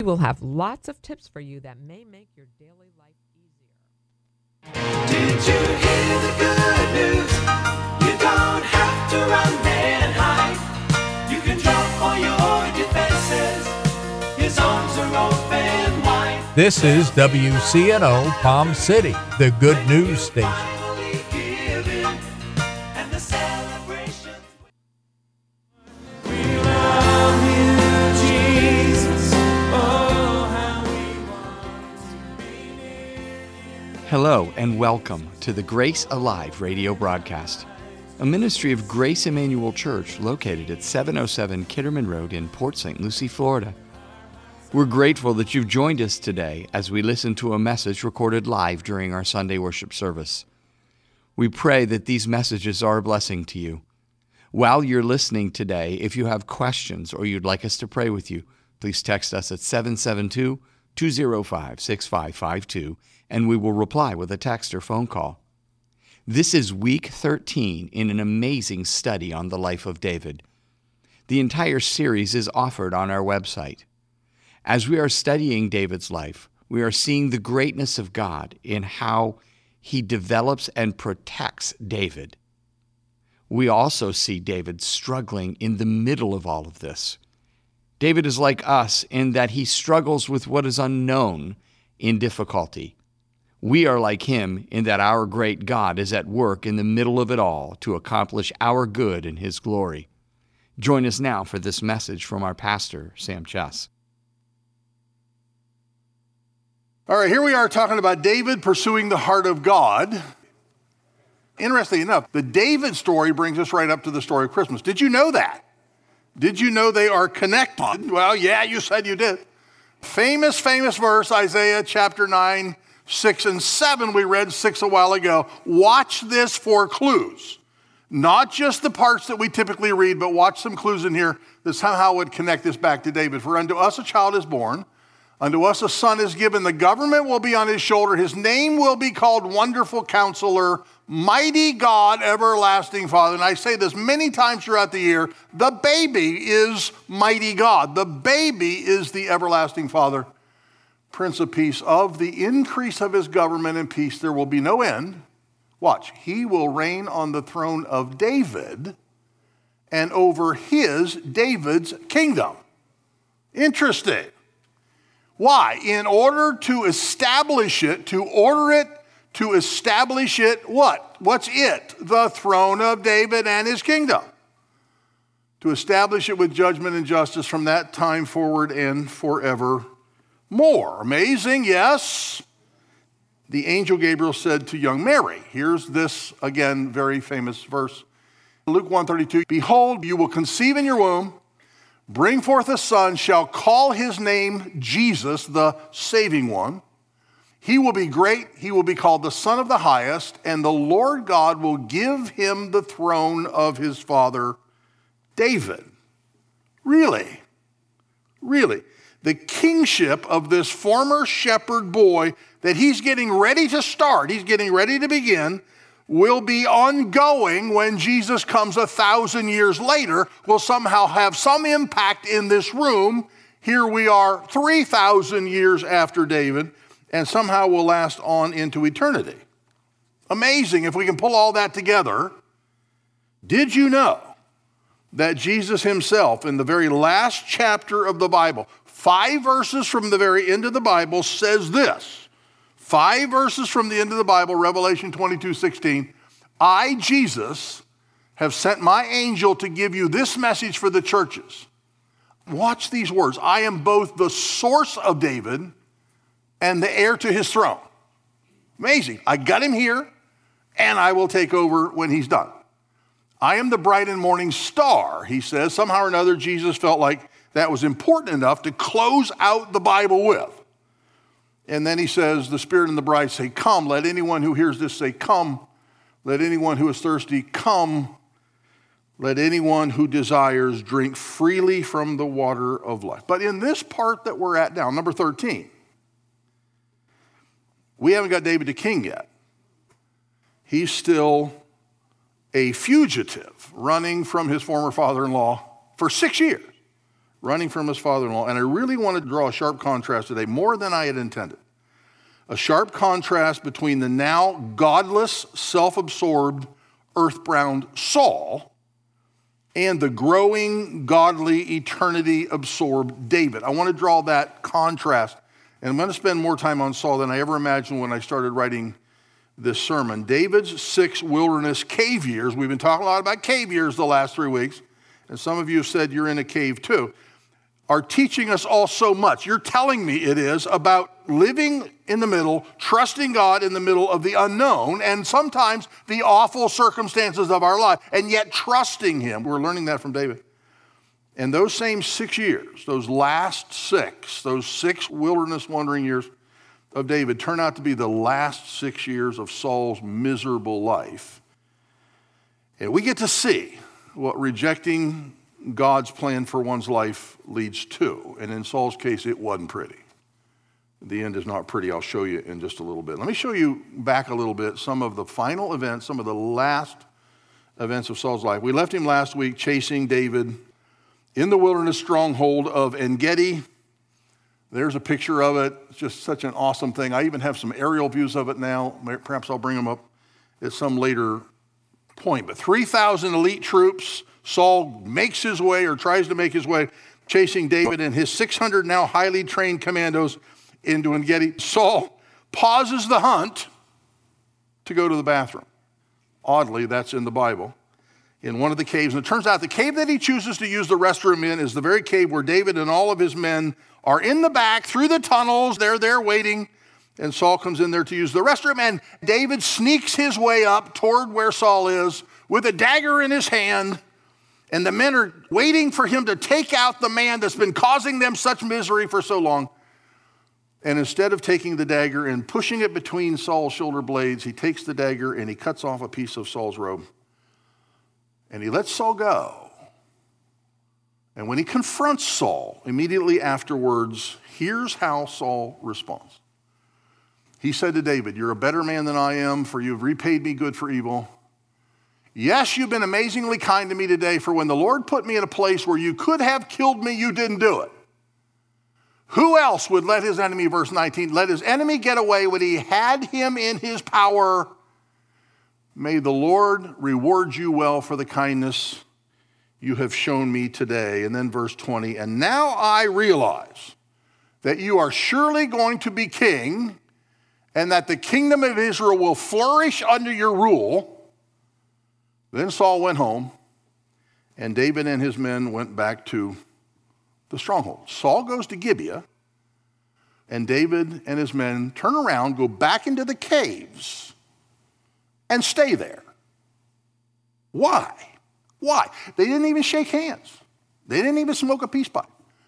We will have lots of tips for you that may make your daily life easier. Did you hear the good news? You don't have to run and hide. You can drop all your defenses. His arms are open wide. This is WCNO Palm City, the good news station. Hello and welcome to the Grace Alive radio broadcast, a ministry of Grace Emmanuel Church located at 707 Kitterman Road in Port St. Lucie, Florida. We're grateful that you've joined us today as we listen to a message recorded live during our Sunday worship service. We pray that these messages are a blessing to you. While you're listening today, if you have questions or you'd like us to pray with you, please text us at 772-205-6552, and we will reply with a text or phone call. This is week 13 in an amazing study on the life of David. The entire series is offered on our website. As we are studying David's life, we are seeing the greatness of God in how he develops and protects David. We also see David struggling in the middle of all of this. David is like us in that he struggles with what is unknown in difficulty. We are like him in that our great God is at work in the middle of it all to accomplish our good and his glory. Join us now for this message from our pastor, Sam Chess. All right, here we are talking about David pursuing the heart of God. Interestingly enough, the David story brings us right up to the story of Christmas. Did you know that? Did you know they are connected? Well, yeah, you said you did. Famous verse, Isaiah chapter 9, 6 and 7. We read 6 a while ago. Watch this for clues. Not just the parts that we typically read, but watch some clues in here that somehow would connect this back to David. For unto us a child is born, unto us a son is given, the government will be on his shoulder. His name will be called Wonderful Counselor, Mighty God, Everlasting Father. And I say this many times throughout the year, the baby is Mighty God. The baby is the Everlasting Father, Prince of Peace. Of the increase of his government and peace there will be no end. Watch, he will reign on the throne of David and over David's kingdom. Interesting. Why? In order to establish it, to order it, to establish it, what? What's it? The throne of David and his kingdom. To establish it with judgment and justice from that time forward and forevermore. Amazing, yes. The angel Gabriel said to young Mary, here's this, again, very famous verse. Luke 1:32, behold, you will conceive in your womb, bring forth a son, shall call his name Jesus, the saving one. He will be great, he will be called the Son of the Highest, and the Lord God will give him the throne of his father David. Really? The kingship of this former shepherd boy that he's getting ready to start, he's getting ready to begin, will be ongoing when Jesus comes 1,000 years later, will somehow have some impact in this room. Here we are 3,000 years after David, and somehow will last on into eternity. Amazing if we can pull all that together. Did you know that Jesus himself, in the very last chapter of the Bible, 5 verses from the very end of the Bible, says this. 5 verses from the end of the Bible, Revelation 22:16. I, Jesus, have sent my angel to give you this message for the churches. Watch these words. I am both the source of David and the heir to his throne. Amazing. I got him here, and I will take over when he's done. I am the bright and morning star, he says. Somehow or another, Jesus felt like that was important enough to close out the Bible with. And then he says, the Spirit and the bride say, come. Let anyone who hears this say, come. Let anyone who is thirsty come. Let anyone who desires drink freely from the water of life. But in this part that we're at now, number 13, we haven't got David the king yet. He's still a fugitive running from his former father-in-law for 6 years. running from his father-in-law. And I really want to draw a sharp contrast today, more than I had intended. A sharp contrast between the now godless, self-absorbed, earth-bound Saul and the growing, godly, eternity-absorbed David. I want to draw that contrast. And I'm going to spend more time on Saul than I ever imagined when I started writing this sermon. David's 6 wilderness cave years. We've been talking a lot about cave years the last 3 weeks. And some of you have said you're in a cave too, are teaching us all so much. You're telling me it is about living in the middle, trusting God in the middle of the unknown, and sometimes the awful circumstances of our life, and yet trusting him. We're learning that from David. And those same 6 years, those last 6, those 6 wilderness wandering years of David turn out to be the last 6 years of Saul's miserable life. And we get to see what rejecting God's plan for one's life leads to. And in Saul's case, it wasn't pretty. The end is not pretty. I'll show you in just a little bit. Let me show you back a little bit some of the final events, some of the last events of Saul's life. We left him last week chasing David in the wilderness stronghold of En-Gedi. There's a picture of it. It's just such an awesome thing. I even have some aerial views of it now. Perhaps I'll bring them up at some later point. But 3,000 elite troops. Saul makes his way, or tries to make his way, chasing David and his 600 now highly trained commandos into En-Gedi. Saul pauses the hunt to go to the bathroom. Oddly, that's in the Bible, in one of the caves. And it turns out the cave that he chooses to use the restroom in is the very cave where David and all of his men are in the back through the tunnels. They're there waiting. And Saul comes in there to use the restroom. And David sneaks his way up toward where Saul is with a dagger in his hand. And the men are waiting for him to take out the man that's been causing them such misery for so long. And instead of taking the dagger and pushing it between Saul's shoulder blades, he takes the dagger and he cuts off a piece of Saul's robe. And he lets Saul go. And when he confronts Saul immediately afterwards, here's how Saul responds. He said to David, "You're a better man than I am, for you've repaid me good for evil. Yes, you've been amazingly kind to me today, for when the Lord put me in a place where you could have killed me, you didn't do it. Who else would let his enemy," verse 19, "let his enemy get away when he had him in his power? May the Lord reward you well for the kindness you have shown me today." And then verse 20, "And now I realize that you are surely going to be king, and that the kingdom of Israel will flourish under your rule." Then Saul went home, and David and his men went back to the stronghold. Saul goes to Gibeah, and David and his men turn around, go back into the caves, and stay there. Why? Why? They didn't even shake hands. They didn't even smoke a peace pipe.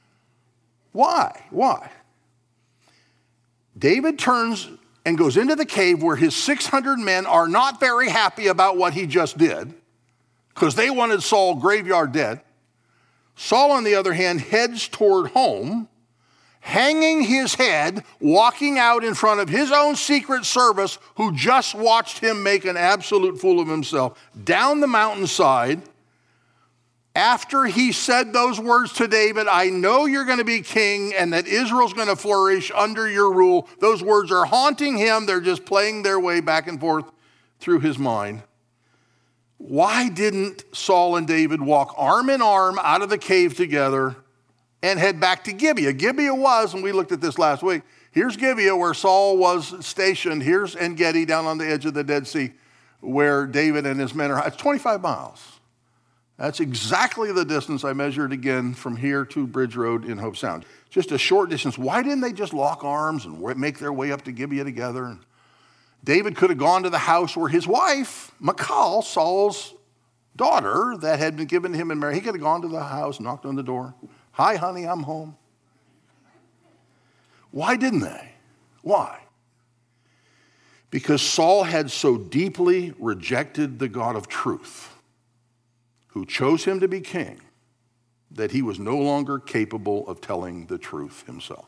Why? Why? David turns and goes into the cave where his 600 men are not very happy about what he just did, because they wanted Saul graveyard dead. Saul, on the other hand, heads toward home, hanging his head, walking out in front of his own secret service, who just watched him make an absolute fool of himself, down the mountainside. After he said those words to David, "I know you're going to be king and that Israel's going to flourish under your rule," those words are haunting him. They're just playing their way back and forth through his mind. Why didn't Saul and David walk arm in arm out of the cave together and head back to Gibeah? Gibeah was, and we looked at this last week, here's Gibeah where Saul was stationed. Here's En-Gedi down on the edge of the Dead Sea where David and his men are. It's 25 miles. That's exactly the distance I measured again from here to Bridge Road in Hope Sound. Just a short distance. Why didn't they just lock arms and make their way up to Gibeah together? And David could have gone to the house where his wife, Michal, Saul's daughter, that had been given to him in marriage, he could have gone to the house, knocked on the door. "Hi, honey, I'm home." Why didn't they? Why? Because Saul had so deeply rejected the God of truth, who chose him to be king, that he was no longer capable of telling the truth himself.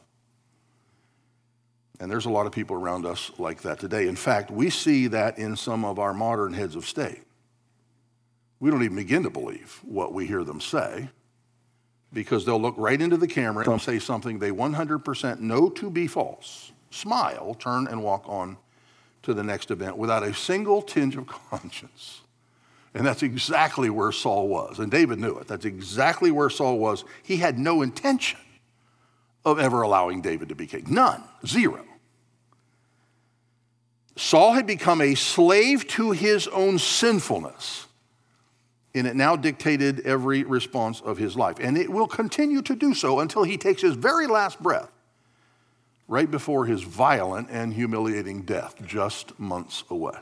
And there's a lot of people around us like that today. In fact, we see that in some of our modern heads of state. We don't even begin to believe what we hear them say, because they'll look right into the camera and say something they 100% know to be false, smile, turn, and walk on to the next event without a single tinge of conscience. And that's exactly where Saul was. And David knew it. That's exactly where Saul was. He had no intention of ever allowing David to be king. None. Zero. Saul had become a slave to his own sinfulness, and it now dictated every response of his life. And it will continue to do so until he takes his very last breath, right before his violent and humiliating death, just months away.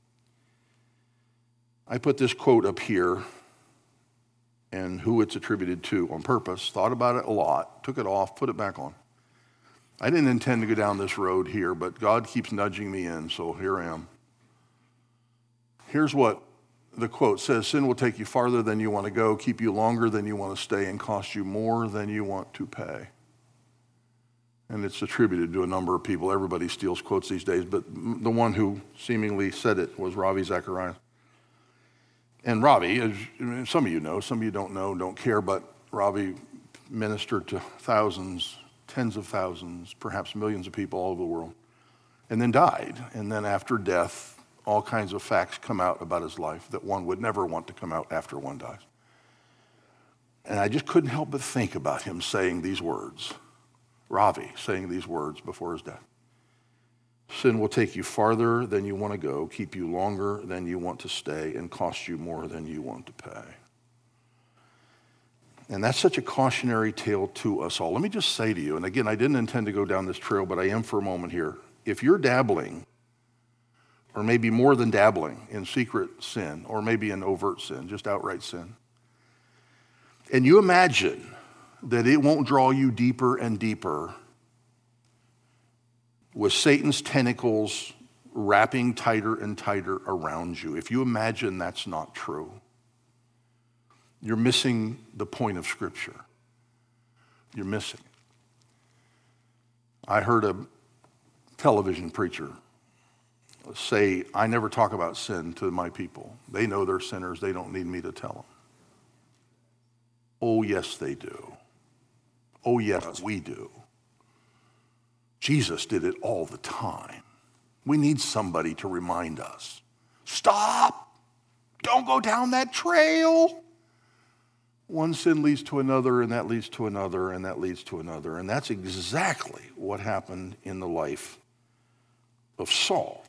I put this quote up here and who it's attributed to on purpose, thought about it a lot, took it off, put it back on. I didn't intend to go down this road here, but God keeps nudging me in, so here I am. Here's what the quote says: sin will take you farther than you want to go, keep you longer than you want to stay, and cost you more than you want to pay. And it's attributed to a number of people. Everybody steals quotes these days, but the one who seemingly said it was Ravi Zacharias. And Ravi, as some of you know, some of you don't know, don't care, but Ravi ministered to thousands, tens of thousands, perhaps millions of people all over the world, and then died. And then after death, all kinds of facts come out about his life that one would never want to come out after one dies. And I just couldn't help but think about him saying these words, Ravi saying these words before his death. Sin will take you farther than you want to go, keep you longer than you want to stay, and cost you more than you want to pay. And that's such a cautionary tale to us all. Let me just say to you, and again, I didn't intend to go down this trail, but I am for a moment here. If you're dabbling, or maybe more than dabbling, in secret sin, or maybe in overt sin, just outright sin, and you imagine that it won't draw you deeper and deeper with Satan's tentacles wrapping tighter and tighter around you, if you imagine that's not true, you're missing the point of Scripture. You're missing it. I heard a television preacher say, I never talk about sin to my people. They know they're sinners. They don't need me to tell them. Oh, yes, they do. Oh, yes, we do. Jesus did it all the time. We need somebody to remind us. Stop! Don't go down that trail. One sin leads to another, and that leads to another, and that leads to another. And that's exactly what happened in the life of Saul.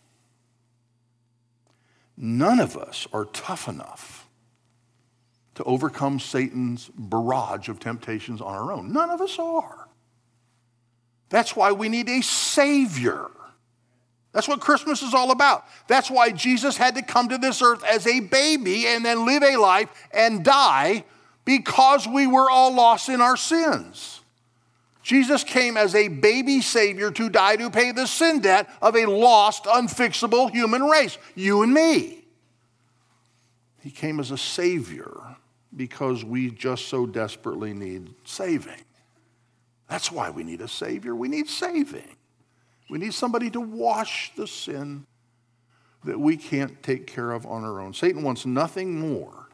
None of us are tough enough to overcome Satan's barrage of temptations on our own. None of us are. That's why we need a Savior. That's what Christmas is all about. That's why Jesus had to come to this earth as a baby and then live a life and die, because we were all lost in our sins. Jesus came as a baby Savior to die to pay the sin debt of a lost, unfixable human race, you and me. He came as a Savior because we just so desperately need saving. That's why we need a Savior. We need saving. We need somebody to wash the sin that we can't take care of on our own. Satan wants nothing more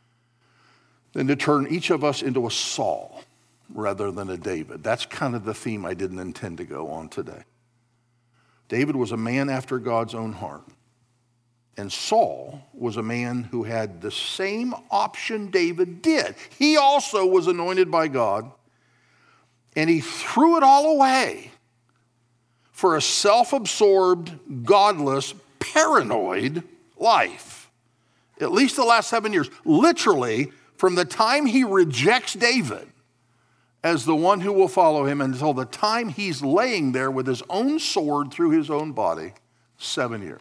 than to turn each of us into a Saul rather than a David. That's kind of the theme I didn't intend to go on today. David was a man after God's own heart. And Saul was a man who had the same option David did. He also was anointed by God, and he threw it all away for a self-absorbed, godless, paranoid life. At least the last 7 years. Literally, from the time he rejects David as the one who will follow him until the time he's laying there with his own sword through his own body, 7 years.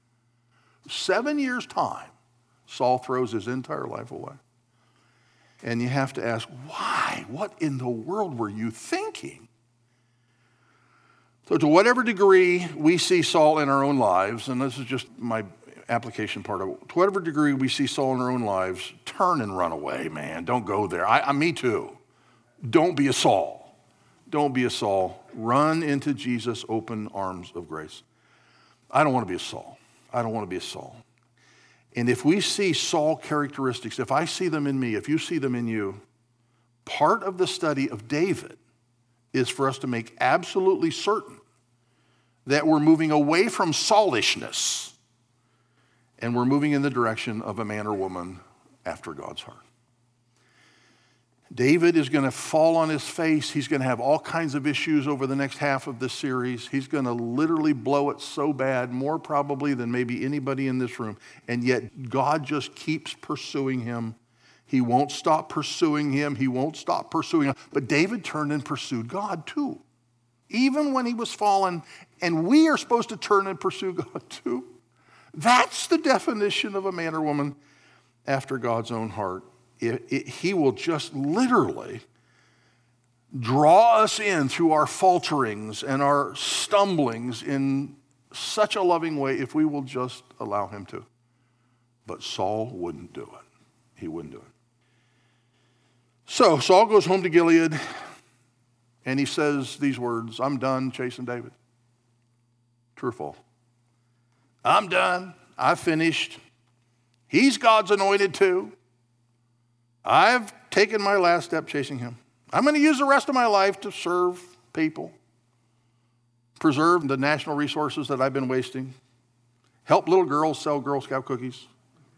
7 years' time, Saul throws his entire life away. And you have to ask, why? What in the world were you thinking? So to whatever degree we see Saul in our own lives, and this is just my application part of it, to whatever degree we see Saul in our own lives, turn and run away, man. Don't go there. Me too. Don't be a Saul. Don't be a Saul. Run into Jesus' open arms of grace. I don't want to be a Saul. I don't want to be a Saul. And if we see Saul characteristics, if I see them in me, if you see them in you, Part of the study of David is for us to make absolutely certain that we're moving away from Saulishness and we're moving in the direction of a man or woman after God's heart. David is going to fall on his face. He's going to have all kinds of issues over the next half of this series. He's going to literally blow it so bad, more probably than maybe anybody in this room. And yet God just keeps pursuing him. He won't stop pursuing him. He won't stop pursuing him. But David turned and pursued God too, even when he was fallen. And we are supposed to turn and pursue God too. That's the definition of a man or woman after God's own heart. He will just literally draw us in through our falterings and our stumblings in such a loving way if we will just allow him to. But Saul wouldn't do it. He wouldn't do it. So Saul goes home to Gilead and he says these words, I'm done chasing David. True or false? I'm done. I've finished. He's God's anointed too. I've taken my last step chasing him. I'm going to use the rest of my life to serve people, preserve the national resources that I've been wasting, help little girls sell Girl Scout cookies.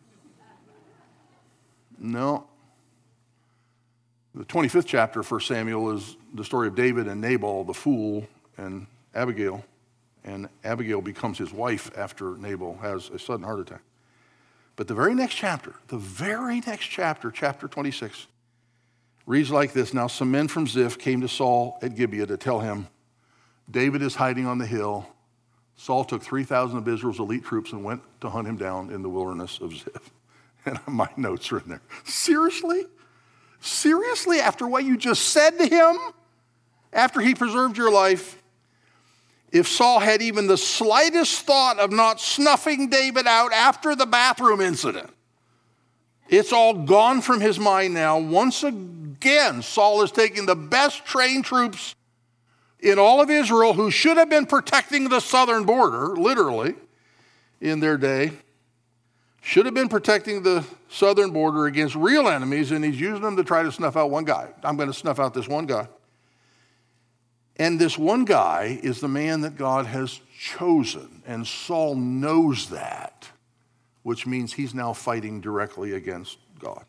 No. The 25th chapter of 1 Samuel is the story of David and Nabal, the fool, and Abigail. And Abigail becomes his wife after Nabal has a sudden heart attack. But the very next chapter, chapter 26, reads like this. Now some men from Ziph came to Saul at Gibeah to tell him, David is hiding on the hill. Saul took 3,000 of Israel's elite troops and went to hunt him down in the wilderness of Ziph. And my notes are in there. Seriously? Seriously? After what you just said to him? After he preserved your life? If Saul had even the slightest thought of not snuffing David out after the bathroom incident, it's all gone from his mind now. Once again, Saul is taking the best trained troops in all of Israel who should have been protecting the southern border, literally, in their day, should have been protecting the southern border against real enemies, and he's using them to try to snuff out one guy. I'm going to snuff out this one guy. And this one guy is the man that God has chosen. And Saul knows that, which means he's now fighting directly against God.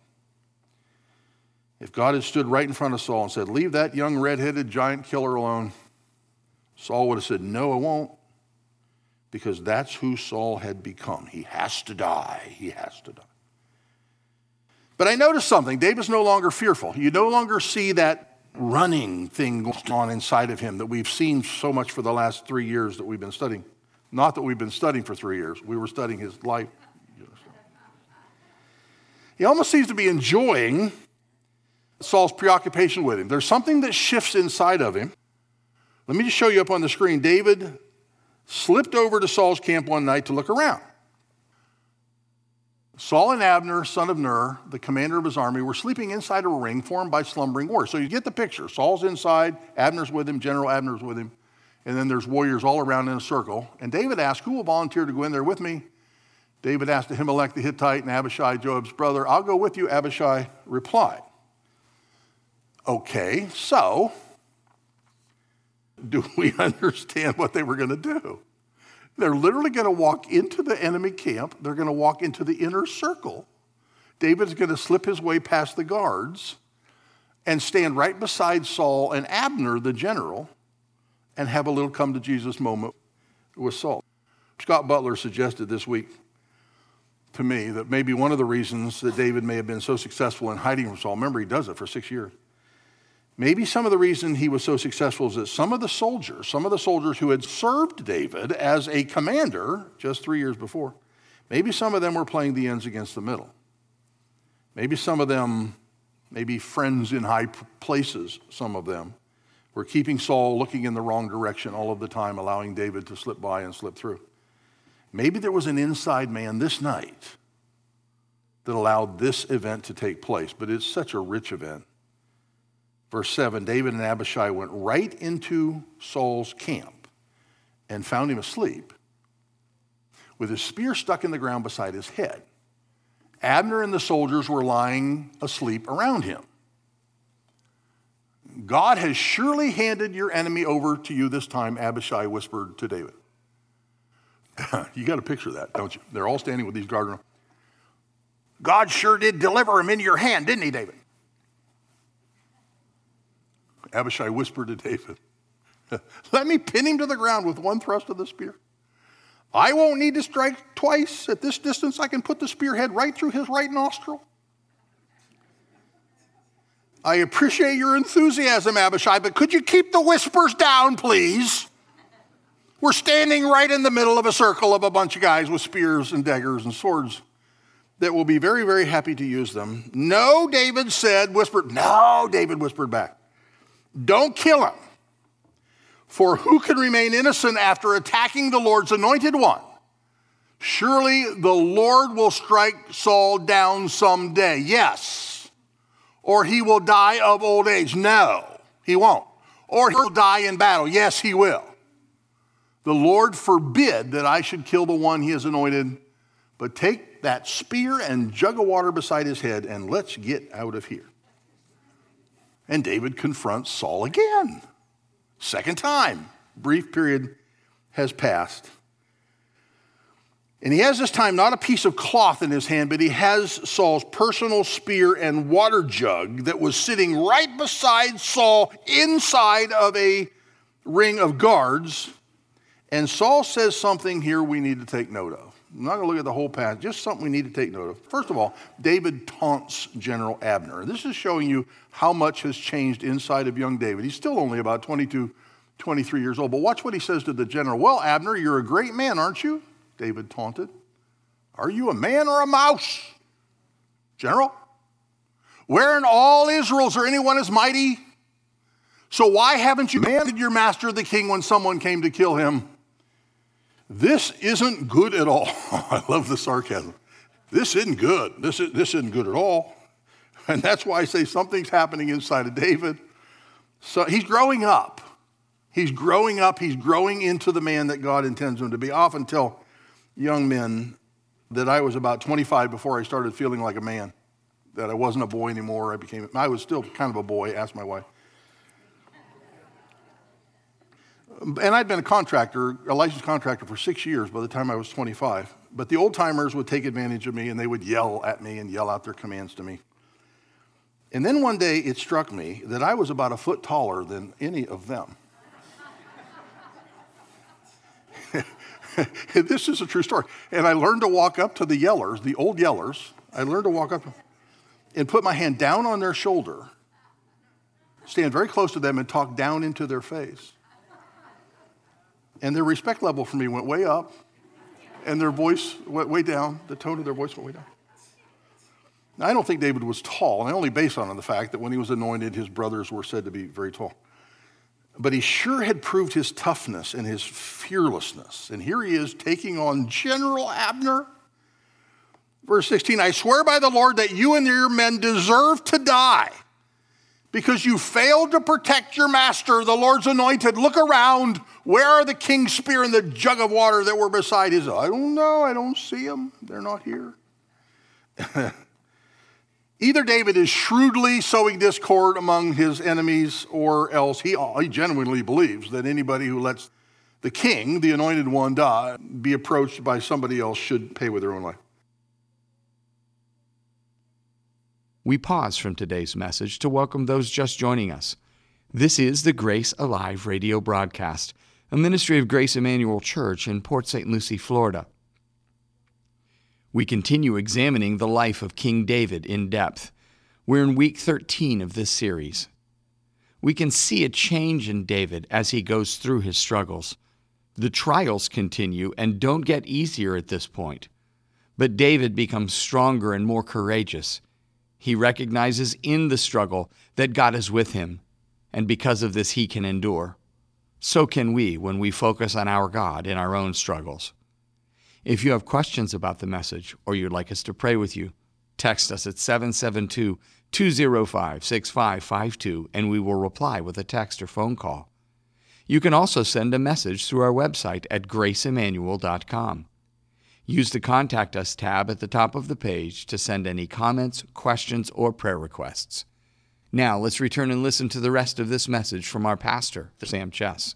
If God had stood right in front of Saul and said, leave that young red-headed giant killer alone, Saul would have said, no, I won't. Because that's who Saul had become. He has to die. He has to die. But I noticed something. David's no longer fearful. You no longer see that running thing going on inside of him that we've seen so much for the last 3 years that we've been studying. Not that we've been studying for 3 years. We were studying his life. He almost seems to be enjoying Saul's preoccupation with him. There's something that shifts inside of him. Let me just show you up on the screen. David slipped over to Saul's camp one night to look around. Saul and Abner, son of Ner, the commander of his army, were sleeping inside a ring formed by slumbering warriors. So you get the picture. Saul's inside, Abner's with him, General Abner's with him, and then there's warriors all around in a circle. And David asked, who will volunteer to go in there with me? David asked Ahimelech the Hittite and Abishai, Joab's brother, I'll go with you, Abishai replied. Okay, so do we understand what they were going to do? They're literally going to walk into the enemy camp. They're going to walk into the inner circle. David's going to slip his way past the guards and stand right beside Saul and Abner, the general, and have a little come to Jesus moment with Saul. Scott Butler suggested this week to me that maybe one of the reasons that David may have been so successful in hiding from Saul, remember he does it for 6 years, maybe some of the reason he was so successful is that some of the soldiers who had served David as a commander just 3 years before, maybe some of them were playing the ends against the middle. Maybe some of them, maybe friends in high places, some of them, were keeping Saul looking in the wrong direction all of the time, allowing David to slip by and slip through. Maybe there was an inside man this night that allowed this event to take place, but it's such a rich event. Verse 7, David and Abishai went right into Saul's camp and found him asleep with his spear stuck in the ground beside his head. Abner and the soldiers were lying asleep around him. God has surely handed your enemy over to you this time, Abishai whispered to David. You got to picture that, don't you? They're all standing with these guards. God sure did deliver him into your hand, didn't he, David? Abishai whispered to David, let me pin him to the ground with one thrust of the spear. I won't need to strike twice. At this distance, I can put the spearhead right through his right nostril. I appreciate your enthusiasm, Abishai, but could you keep the whispers down, please? We're standing right in the middle of a circle of a bunch of guys with spears and daggers and swords that will be very, very happy to use them. No, David whispered back. Don't kill him. For who can remain innocent after attacking the Lord's anointed one? Surely the Lord will strike Saul down someday. Yes. Or he will die of old age. No, he won't. Or he'll die in battle. Yes, he will. The Lord forbid that I should kill the one he has anointed, but take that spear and jug of water beside his head and let's get out of here. And David confronts Saul again. Second time. Brief period has passed. And he has this time not a piece of cloth in his hand, but he has Saul's personal spear and water jug that was sitting right beside Saul inside of a ring of guards. And Saul says something here we need to take note of. I'm not going to look at the whole passage, just something we need to take note of. First of all, David taunts General Abner. This is showing you how much has changed inside of young David. He's still only about 22, 23 years old. But watch what he says to the general. Well, Abner, you're a great man, aren't you? David taunted. Are you a man or a mouse? General? Where in all Israel is there anyone as mighty? So why haven't you commanded your master the king when someone came to kill him? This isn't good at all. I love the sarcasm. This isn't good. This isn't good at all. And that's why I say something's happening inside of David. So he's growing up. He's growing up. He's growing into the man that God intends him to be. I often tell young men that I was about 25 before I started feeling like a man, that I wasn't a boy anymore. I was still kind of a boy, ask my wife. And I'd been a licensed contractor for 6 years by the time I was 25. But the old timers would take advantage of me and they would yell at me and yell out their commands to me. And then one day it struck me that I was about a foot taller than any of them. This is a true story. And I learned to walk up to the yellers, the old yellers. I learned to walk up and put my hand down on their shoulder, stand very close to them and talk down into their face. And their respect level for me went way up, and their voice went way down. The tone of their voice went way down. Now, I don't think David was tall, and I only base on the fact that when he was anointed, his brothers were said to be very tall. But he sure had proved his toughness and his fearlessness. And here he is taking on General Abner. Verse 16, I swear by the Lord that you and your men deserve to die because you failed to protect your master, the Lord's anointed. Look around. Where are the king's spear and the jug of water that were beside his? I don't know. I don't see them. They're not here. Either David is shrewdly sowing discord among his enemies, or else he genuinely believes that anybody who lets the king, the anointed one, die, be approached by somebody else should pay with their own life. We pause from today's message to welcome those just joining us. This is the Grace Alive radio broadcast, a ministry of Grace Emmanuel Church in Port St. Lucie, Florida. We continue examining the life of King David in depth. We're in week 13 of this series. We can see a change in David as he goes through his struggles. The trials continue and don't get easier at this point. But David becomes stronger and more courageous. He recognizes in the struggle that God is with him, and because of this he can endure. So can we when we focus on our God in our own struggles. If you have questions about the message or you'd like us to pray with you, text us at 772-205-6552 and we will reply with a text or phone call. You can also send a message through our website at graceemmanuel.com. Use the Contact Us tab at the top of the page to send any comments, questions, or prayer requests. Now, let's return and listen to the rest of this message from our pastor, Sam Chess.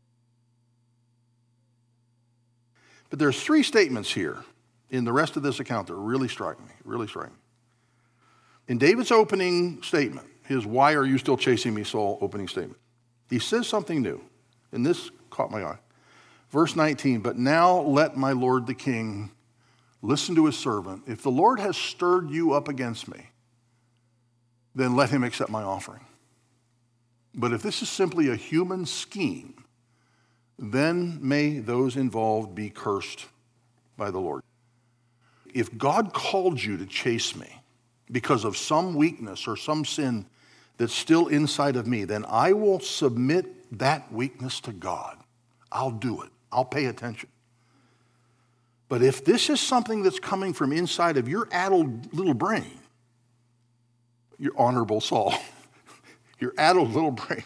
But there's three statements here in the rest of this account that really strike me, really strike me. In David's opening statement, his "Why are you still chasing me, Saul?" opening statement, he says something new, and this caught my eye. Verse 19, "But now let my lord the king listen to his servant. If the Lord has stirred you up against me, then let him accept my offering. But if this is simply a human scheme, then may those involved be cursed by the Lord. If God called you to chase me because of some weakness or some sin that's still inside of me, then I will submit that weakness to God. I'll do it. I'll pay attention. But if this is something that's coming from inside of your addled little brain, your honorable Saul, your addled little brain,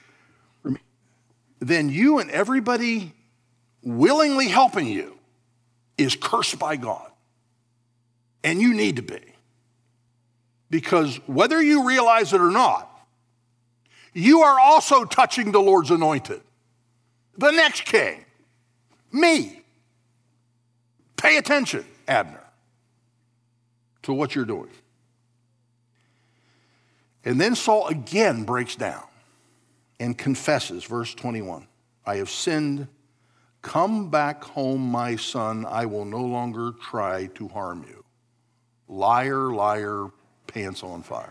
then you and everybody willingly helping you is cursed by God. And you need to be. Because whether you realize it or not, you are also touching the Lord's anointed. The next king, me. Pay attention, Abner, to what you're doing. And then Saul again breaks down and confesses, verse 21, "I have sinned. Come back home, my son. I will no longer try to harm you." Liar, liar, pants on fire.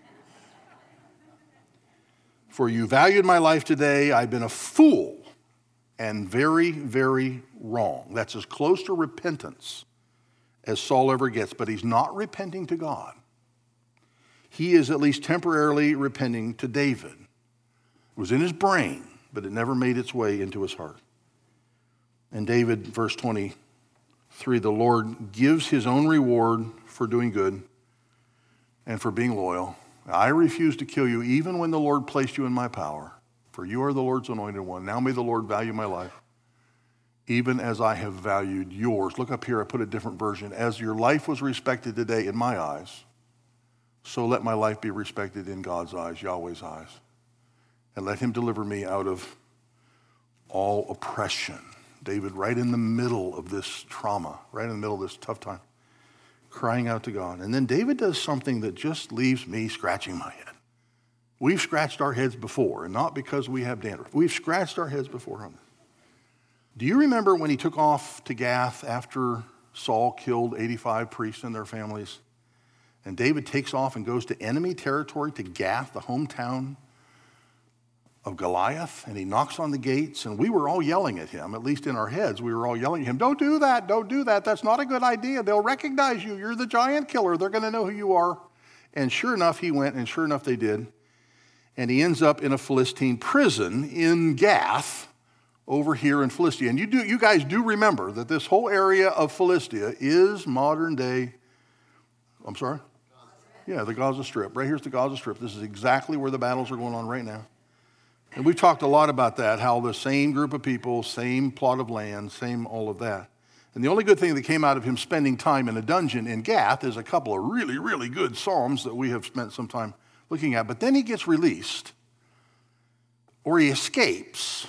"For you valued my life today. I've been a fool and very, very wrong." That's as close to repentance as Saul ever gets, but he's not repenting to God. He is at least temporarily repenting to David. It was in his brain, but it never made its way into his heart. And David, verse 23, "The Lord gives his own reward for doing good and for being loyal. I refuse to kill you even when the Lord placed you in my power. For you are the Lord's anointed one. Now may the Lord value my life, even as I have valued yours." Look up here, I put a different version. "As your life was respected today in my eyes, so let my life be respected in God's eyes," Yahweh's eyes. "And let him deliver me out of all oppression." David, right in the middle of this trauma, right in the middle of this tough time, crying out to God. And then David does something that just leaves me scratching my head. We've scratched our heads before, and not because we have dandruff. We've scratched our heads before on this. Do you remember when he took off to Gath after Saul killed 85 priests and their families? And David takes off and goes to enemy territory, to Gath, the hometown of Goliath, and he knocks on the gates, and we were all yelling at him, at least in our heads, we were all yelling at him, "Don't do that, don't do that, that's not a good idea. They'll recognize you, you're the giant killer, they're gonna know who you are." And sure enough, he went, and sure enough, they did. And he ends up in a Philistine prison in Gath, over here in Philistia. And you guys do remember that this whole area of Philistia is modern day, I'm sorry? Yeah, the Gaza Strip. Right here's the Gaza Strip. This is exactly where the battles are going on right now. And we've talked a lot about that, how the same group of people, same plot of land, same all of that. And the only good thing that came out of him spending time in a dungeon in Gath is a couple of really, really good Psalms that we have spent some time looking at. But then he gets released, or he escapes,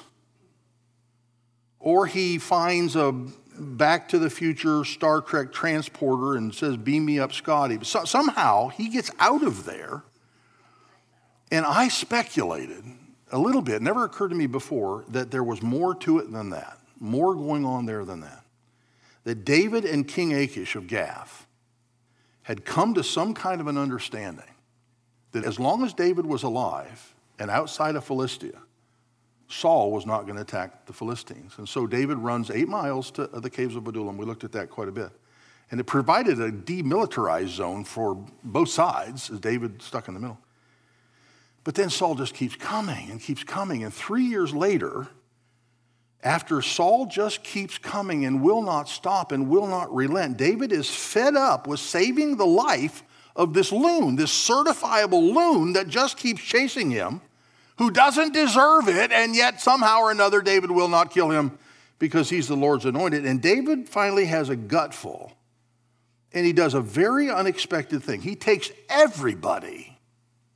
or he finds a Back to the Future Star Trek transporter and says, "Beam me up, Scotty." Somehow he gets out of there. And I speculated a little bit, never occurred to me before, that there was more to it than that, more going on there than that. That David and King Achish of Gath had come to some kind of an understanding that as long as David was alive and outside of Philistia, Saul was not going to attack the Philistines. And so David runs 8 miles to the caves of Adullam. We looked at that quite a bit. And it provided a demilitarized zone for both sides, as David stuck in the middle. But then Saul just keeps coming and keeps coming. And 3 years later, after Saul just keeps coming and will not stop and will not relent, David is fed up with saving the life of this loon, this certifiable loon that just keeps chasing him, who doesn't deserve it, and yet somehow or another David will not kill him because he's the Lord's anointed. And David finally has a gutful, and he does a very unexpected thing. He takes everybody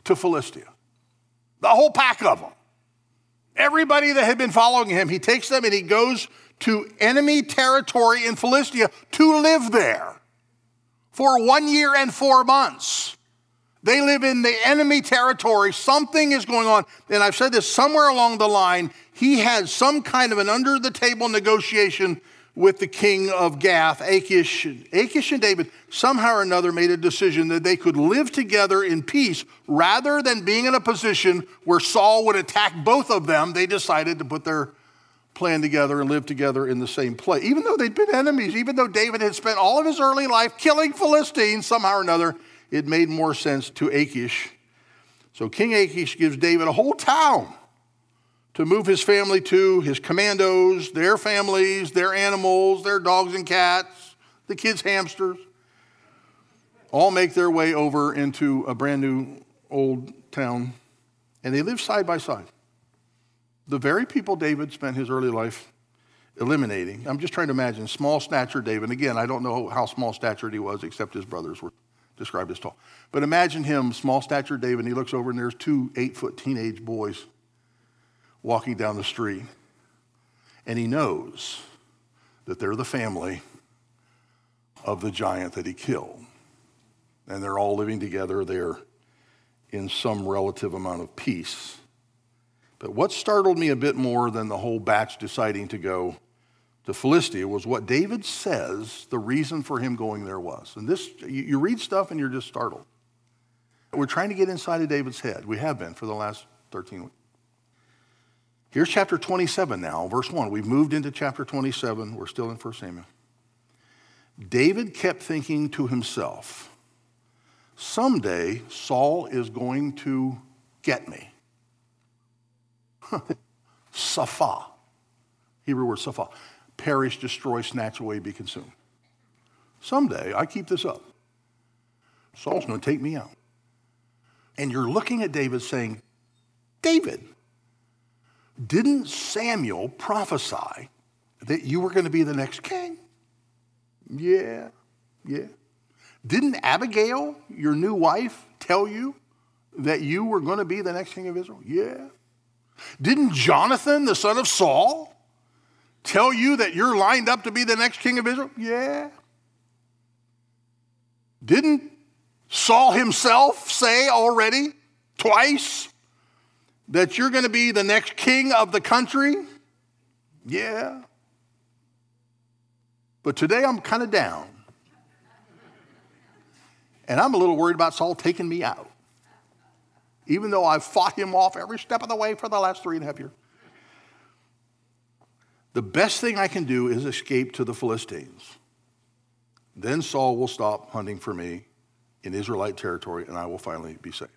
to Philistia. The whole pack of them. Everybody that had been following him, he takes them and he goes to enemy territory in Philistia to live there for 1 year and 4 months. They live in the enemy territory. Something is going on. And I've said this, somewhere along the line, he had some kind of an under-the-table negotiation with the king of Gath, Achish. Achish and David somehow or another made a decision that they could live together in peace rather than being in a position where Saul would attack both of them. They decided to put their plan together and live together in the same place. Even though they'd been enemies, even though David had spent all of his early life killing Philistines, somehow or another, it made more sense to Achish. So King Achish gives David a whole town to move his family to, his commandos, their families, their animals, their dogs and cats, the kids' hamsters, all make their way over into a brand new old town, and they live side by side. The very people David spent his early life eliminating. I'm just trying to imagine small stature David. Again, I don't know how small statured he was, except his brothers were described as tall. But imagine him, small stature David, and he looks over and there's 2 8-foot teenage boys walking down the street. And he knows that they're the family of the giant that he killed. And they're all living together there in some relative amount of peace. But what startled me a bit more than the whole batch deciding to go to Philistia was what David says the reason for him going there was. And this, you read stuff and you're just startled. We're trying to get inside of David's head. We have been for the last 13 weeks. Here's chapter 27 now, verse 1. We've moved into chapter 27. We're still in 1 Samuel. David kept thinking to himself, someday Saul is going to get me. Safa, Hebrew word safa, perish, destroy, snatch away, be consumed. Someday, I keep this up, Saul's going to take me out. And you're looking at David saying, David, didn't Samuel prophesy that you were going to be the next king? Yeah. Didn't Abigail, your new wife, tell you that you were going to be the next king of Israel? Yeah. Didn't Jonathan, the son of Saul, tell you that you're lined up to be the next king of Israel? Yeah. Didn't Saul himself say already, twice, that you're going to be the next king of the country? Yeah. But today I'm kind of down. And I'm a little worried about Saul taking me out, even though I've fought him off every step of the way for the last 3.5 years. The best thing I can do is escape to the Philistines. Then Saul will stop hunting for me in Israelite territory, and I will finally be saved.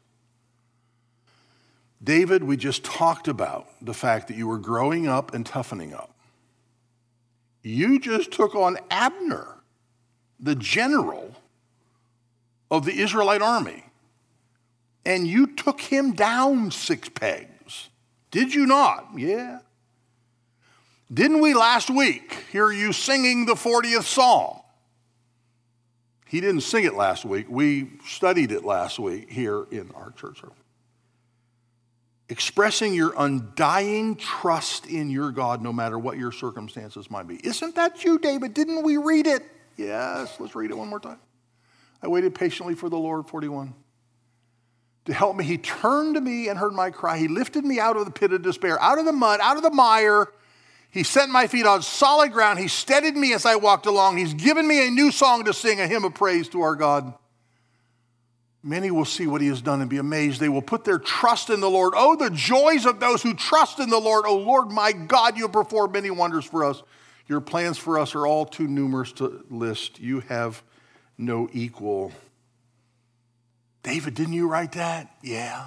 David, we just talked about the fact that you were growing up and toughening up. You just took on Abner, the general of the Israelite army, and you took him down 6 pegs. Did you not? Yeah. Didn't we last week hear you singing the 40th Psalm? He didn't sing it last week. We studied it last week here in our church service. Expressing your undying trust in your God no matter what your circumstances might be. Isn't that you, David? Didn't we read it? Yes, let's read it one more time. I waited patiently for the Lord, 41. To help me, he turned to me and heard my cry. He lifted me out of the pit of despair, out of the mud, out of the mire. He set my feet on solid ground. He steadied me as I walked along. He's given me a new song to sing, a hymn of praise to our God. Many will see what he has done and be amazed. They will put their trust in the Lord. Oh, the joys of those who trust in the Lord. Oh, Lord, my God, you have performed many wonders for us. Your plans for us are all too numerous to list. You have no equal. David, didn't you write that? Yeah.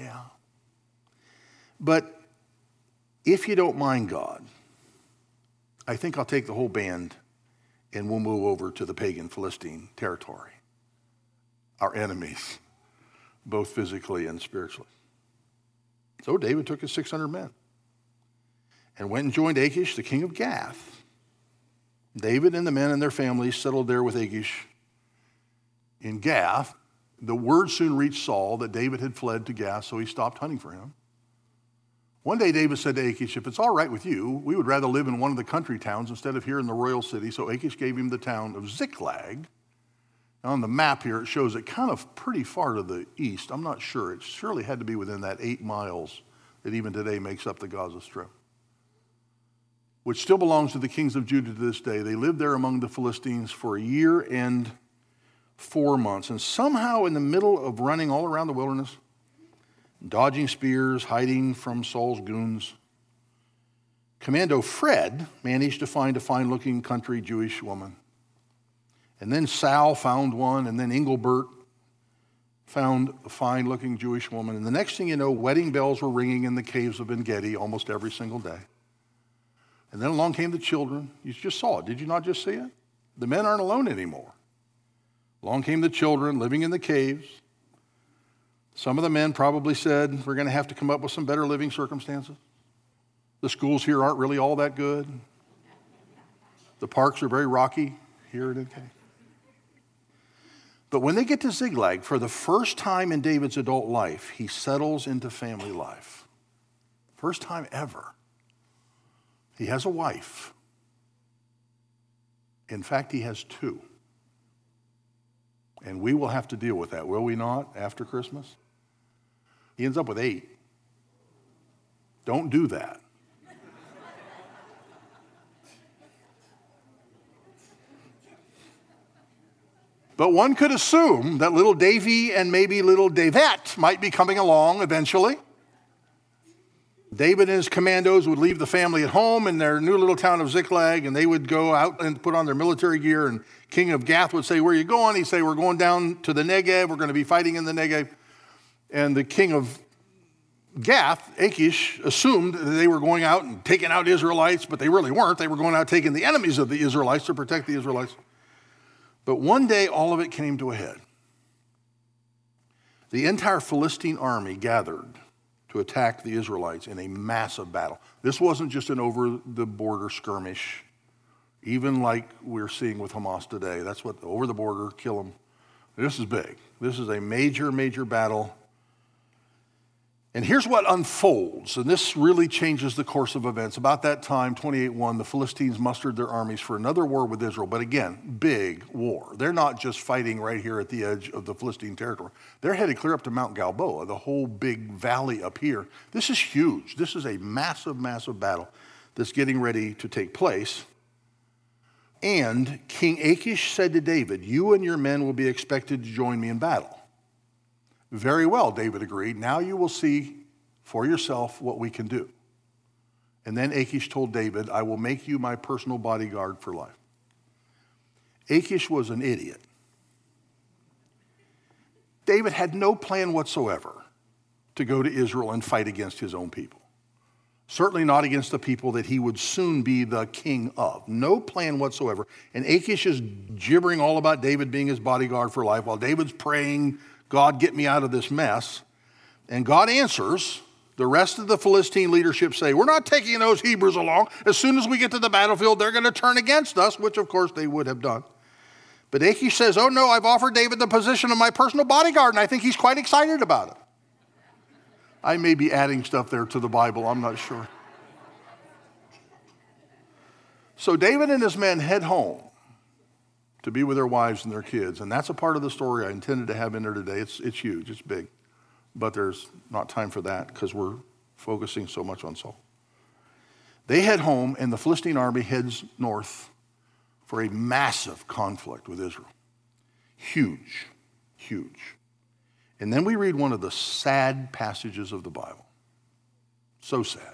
But if you don't mind, God, I think I'll take the whole band and we'll move over to the pagan Philistine territory. Our enemies, both physically and spiritually. So David took his 600 men and went and joined Achish, the king of Gath. David and the men and their families settled there with Achish in Gath. The word soon reached Saul that David had fled to Gath, so he stopped hunting for him. One day David said to Achish, if it's all right with you, we would rather live in one of the country towns instead of here in the royal city. So Achish gave him the town of Ziklag. Now on the map here, it shows it kind of pretty far to the east. I'm not sure. It surely had to be within that 8 miles that even today makes up the Gaza Strip, which still belongs to the kings of Judah to this day. They lived there among the Philistines for a year and 4 months. And somehow in the middle of running all around the wilderness, dodging spears, hiding from Saul's goons, Commando Fred managed to find a fine-looking country Jewish woman. And then Sal found one, and then Engelbert found a fine-looking Jewish woman. And the next thing you know, wedding bells were ringing in the caves of En-Gedi almost every single day. And then along came the children. You just saw it. Did you not just see it? The men aren't alone anymore. Along came the children living in the caves. Some of the men probably said, we're going to have to come up with some better living circumstances. The schools here aren't really all that good. The parks are very rocky here at En-Gedi. But when they get to Ziklag, for the first time in David's adult life, he settles into family life. First time ever. He has a wife. In fact, he has 2. And we will have to deal with that, will we not, after Christmas? He ends up with 8. Don't do that. But one could assume that little Davy and maybe little Davette might be coming along eventually. David and his commandos would leave the family at home in their new little town of Ziklag, and they would go out and put on their military gear, and King of Gath would say, where are you going? He'd say, we're going down to the Negev. We're going to be fighting in the Negev. And the king of Gath, Achish, assumed that they were going out and taking out Israelites, but they really weren't. They were going out taking the enemies of the Israelites to protect the Israelites. But one day, all of it came to a head. The entire Philistine army gathered to attack the Israelites in a massive battle. This wasn't just an over-the-border skirmish, even like we're seeing with Hamas today. That's what, over the border, kill them. This is big. This is a major, major battle. And here's what unfolds, and this really changes the course of events. About that time, 28:1, the Philistines mustered their armies for another war with Israel. But again, big war. They're not just fighting right here at the edge of the Philistine territory. They're headed clear up to Mount Galboa, the whole big valley up here. This is huge. This is a massive, massive battle that's getting ready to take place. And King Achish said to David, you and your men will be expected to join me in battle. Very well, David agreed. Now you will see for yourself what we can do. And then Achish told David, I will make you my personal bodyguard for life. Achish was an idiot. David had no plan whatsoever to go to Israel and fight against his own people. Certainly not against the people that he would soon be the king of. No plan whatsoever. And Achish is gibbering all about David being his bodyguard for life while David's praying, God, get me out of this mess. And God answers. The rest of the Philistine leadership say, we're not taking those Hebrews along. As soon as we get to the battlefield, they're going to turn against us, which of course they would have done. But Achish says, oh no, I've offered David the position of my personal bodyguard, and I think he's quite excited about it. I may be adding stuff there to the Bible, I'm not sure. So David and his men head home to be with their wives and their kids. And that's a part of the story I intended to have in there today. It's huge, it's big. But there's not time for that because we're focusing so much on Saul. They head home and the Philistine army heads north for a massive conflict with Israel. Huge, huge. And then we read one of the sad passages of the Bible. So sad.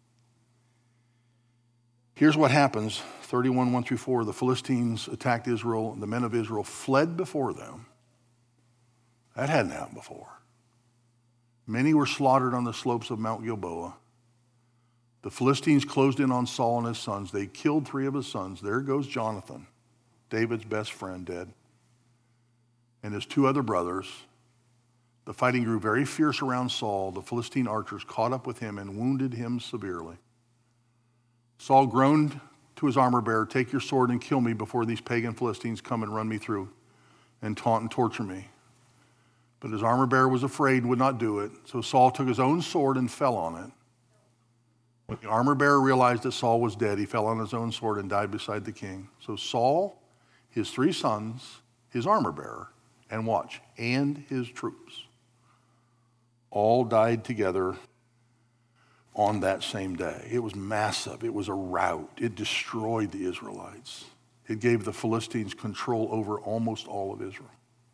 Here's what happens, 31:1-4. The Philistines attacked Israel, and the men of Israel fled before them. That hadn't happened before. Many were slaughtered on the slopes of Mount Gilboa. The Philistines closed in on Saul and his sons. They killed 3 of his sons. There goes Jonathan, David's best friend, dead. And his 2 other brothers. The fighting grew very fierce around Saul. The Philistine archers caught up with him and wounded him severely. Saul groaned to his armor bearer, take your sword and kill me before these pagan Philistines come and run me through and taunt and torture me. But his armor bearer was afraid and would not do it. So Saul took his own sword and fell on it. When the armor bearer realized that Saul was dead, he fell on his own sword and died beside the king. So Saul, his 3 sons, his armor bearer, and watch, and his troops, all died together on that same day. It was massive. It was a rout. It destroyed the Israelites. It gave the Philistines control over almost all of Israel.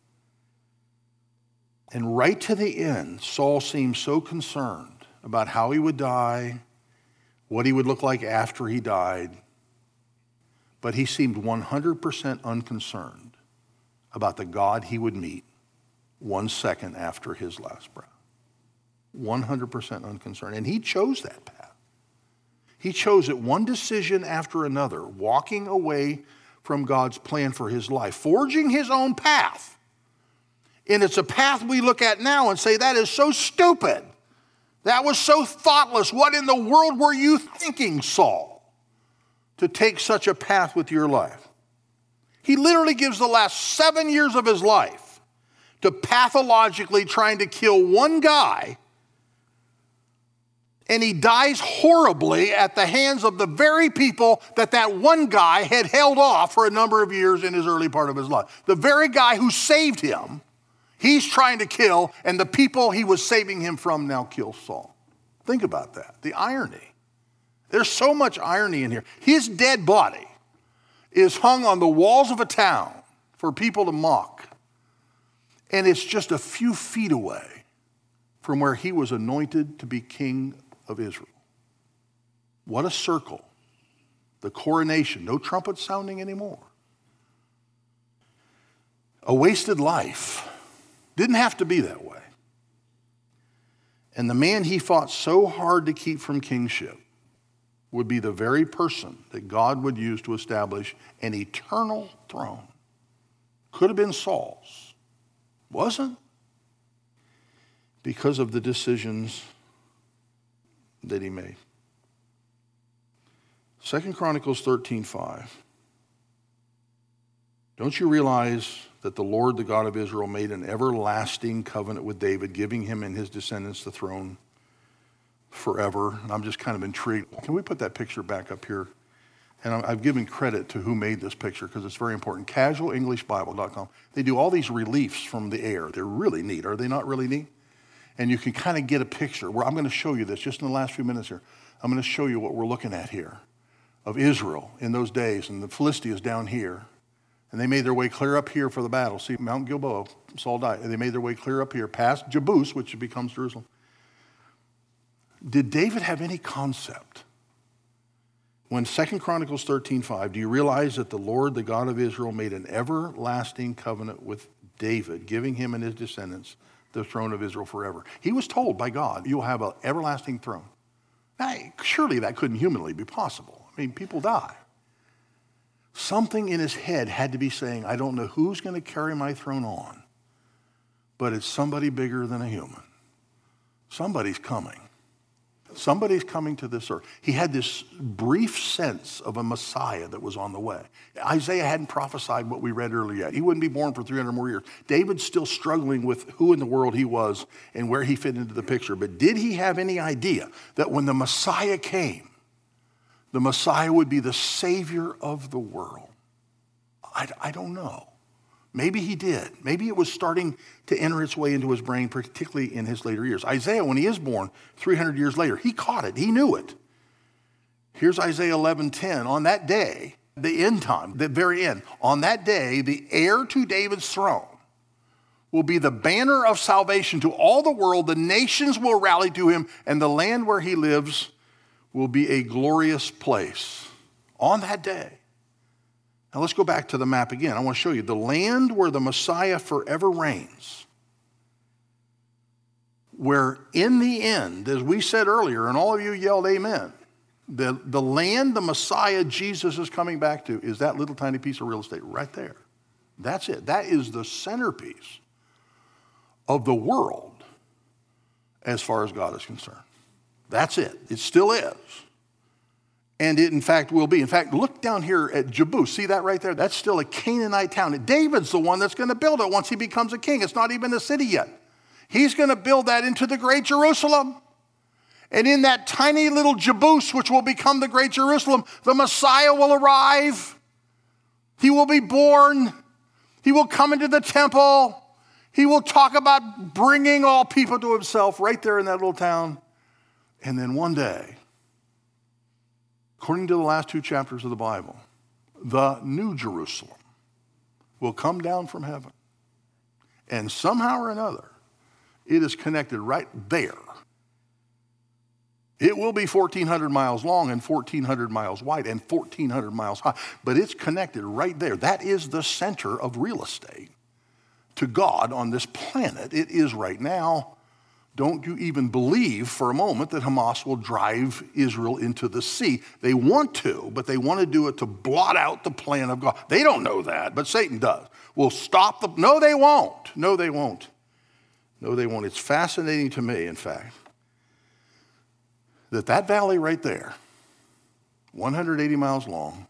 And right to the end, Saul seemed so concerned about how he would die, what he would look like after he died, but he seemed 100% unconcerned about the God he would meet 1 second after his last breath. 100% unconcerned. And he chose that path. He chose it, one decision after another, walking away from God's plan for his life, forging his own path. And it's a path we look at now and say, that is so stupid. That was so thoughtless. What in the world were you thinking, Saul, to take such a path with your life? He literally gives the last 7 years of his life to pathologically trying to kill one guy, and he dies horribly at the hands of the very people that one guy had held off for a number of years in his early part of his life. The very guy who saved him, he's trying to kill, and the people he was saving him from now kill Saul. Think about that, the irony. There's so much irony in here. His dead body is hung on the walls of a town for people to mock, and it's just a few feet away from where he was anointed to be king of Israel. What a circle. The coronation, no trumpet sounding anymore. A wasted life. Didn't have to be that way. And the man he fought so hard to keep from kingship would be the very person that God would use to establish an eternal throne. Could have been Saul's. Wasn't. Because of the decisions that he made. 2 Chronicles 13:5. Don't you realize that the Lord, the God of Israel, made an everlasting covenant with David, giving him and his descendants the throne forever? And I'm just kind of intrigued. Can we put that picture back up here? And I've given credit to who made this picture because it's very important. CasualEnglishBible.com. They do all these reliefs from the air. They're really neat. Are they not really neat? And you can kind of get a picture. Where I'm going to show you this just in the last few minutes here. I'm going to show you what we're looking at here of Israel in those days. And the Philistines down here. And they made their way clear up here for the battle. See, Mount Gilboa, Saul died. And they made their way clear up here past Jebus, which becomes Jerusalem. Did David have any concept? When 2 Chronicles 13:5, do you realize that the Lord, the God of Israel, made an everlasting covenant with David, giving him and his descendants the throne of Israel forever? He was told by God, you'll have an everlasting throne. Now, surely that couldn't humanly be possible. I mean, people die. Something in his head had to be saying, I don't know who's going to carry my throne on, but it's somebody bigger than a human. Somebody's coming. Somebody's coming to this earth. He had this brief sense of a Messiah that was on the way. Isaiah hadn't prophesied what we read earlier yet. He wouldn't be born for 300 more years. David's still struggling with who in the world he was and where he fit into the picture. But did he have any idea that when the Messiah came, the Messiah would be the Savior of the world? I don't know. Maybe he did. Maybe it was starting to enter its way into his brain, particularly in his later years. Isaiah, when he is born 300 years later, he caught it. He knew it. Here's Isaiah 11:10. On that day, the end time, the very end, on that day, the heir to David's throne will be the banner of salvation to all the world. The nations will rally to him, and the land where he lives will be a glorious place. On that day. Now let's go back to the map again. I want to show you the land where the Messiah forever reigns. Where in the end, as we said earlier, and all of you yelled amen, the land the Messiah Jesus is coming back to is that little tiny piece of real estate right there. That's it. That is the centerpiece of the world as far as God is concerned. That's it. It still is. And it, in fact, will be. In fact, look down here at Jebus. See that right there? That's still a Canaanite town. David's the one that's going to build it once he becomes a king. It's not even a city yet. He's going to build that into the great Jerusalem. And in that tiny little Jebus, which will become the great Jerusalem, the Messiah will arrive. He will be born. He will come into the temple. He will talk about bringing all people to himself right there in that little town. And then one day, according to the last 2 chapters of the Bible, the New Jerusalem will come down from heaven. And somehow or another, it is connected right there. It will be 1,400 miles long and 1,400 miles wide and 1,400 miles high, but it's connected right there. That is the center of real estate to God on this planet. It is right now. Don't you even believe for a moment that Hamas will drive Israel into the sea. They want to, but they want to do it to blot out the plan of God. They don't know that, but Satan does. Will stop the, no, they won't. No, they won't. No, they won't. It's fascinating to me, in fact, that valley right there, 180 miles long,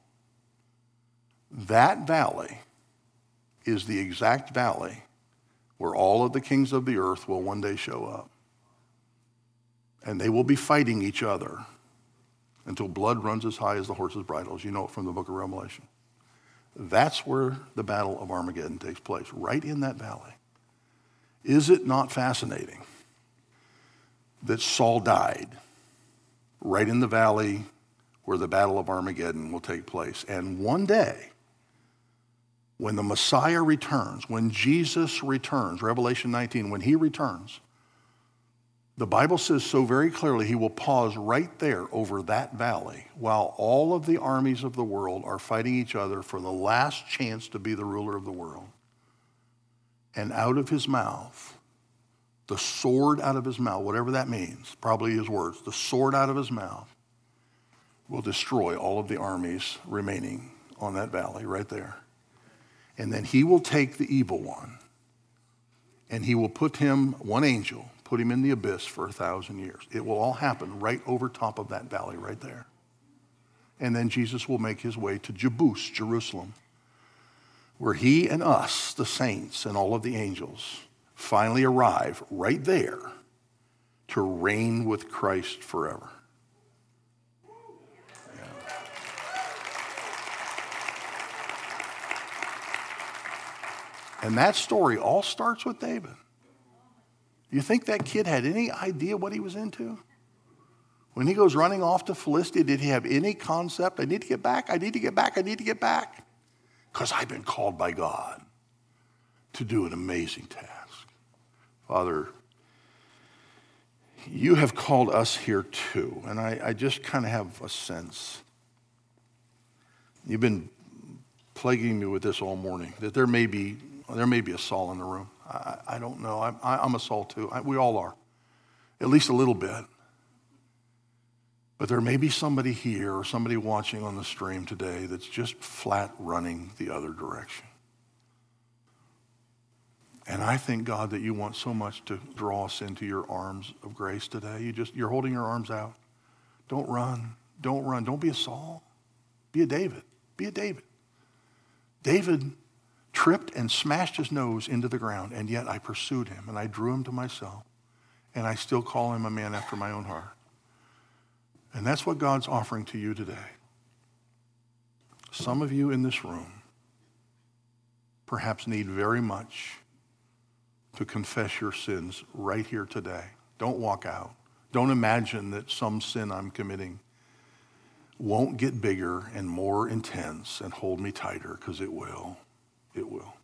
that valley is the exact valley where all of the kings of the earth will one day show up. And they will be fighting each other until blood runs as high as the horse's bridles. You know it from the book of Revelation. That's where the battle of Armageddon takes place, right in that valley. Is it not fascinating that Saul died right in the valley where the battle of Armageddon will take place? And one day, when the Messiah returns, when Jesus returns, Revelation 19, when he returns, the Bible says so very clearly he will pause right there over that valley while all of the armies of the world are fighting each other for the last chance to be the ruler of the world. And out of his mouth, the sword out of his mouth, whatever that means, probably his words, the sword out of his mouth will destroy all of the armies remaining on that valley right there. And then he will take the evil one and he will put him, one angel, put him in the abyss for 1,000 years. It will all happen right over top of that valley right there. And then Jesus will make his way to Jebus, Jerusalem, where he and us, the saints and all of the angels, finally arrive right there to reign with Christ forever. Yeah. And that story all starts with David. You think that kid had any idea what he was into? When he goes running off to Philistia, did he have any concept? I need to get back, I need to get back, I need to get back. Because I've been called by God to do an amazing task. Father, you have called us here too. And I just kind of have a sense. You've been plaguing me with this all morning, that there may be a Saul in the room. I don't know. I'm a Saul too. We all are, at least a little bit. But there may be somebody here or somebody watching on the stream today that's just flat running the other direction. And I thank God that you want so much to draw us into your arms of grace today. You're holding your arms out. Don't run. Don't run. Don't be a Saul. Be a David. Be a David. David tripped and smashed his nose into the ground, and yet I pursued him, and I drew him to myself, and I still call him a man after my own heart. And that's what God's offering to you today. Some of you in this room perhaps need very much to confess your sins right here today. Don't walk out. Don't imagine that some sin I'm committing won't get bigger and more intense and hold me tighter, because it will. It will.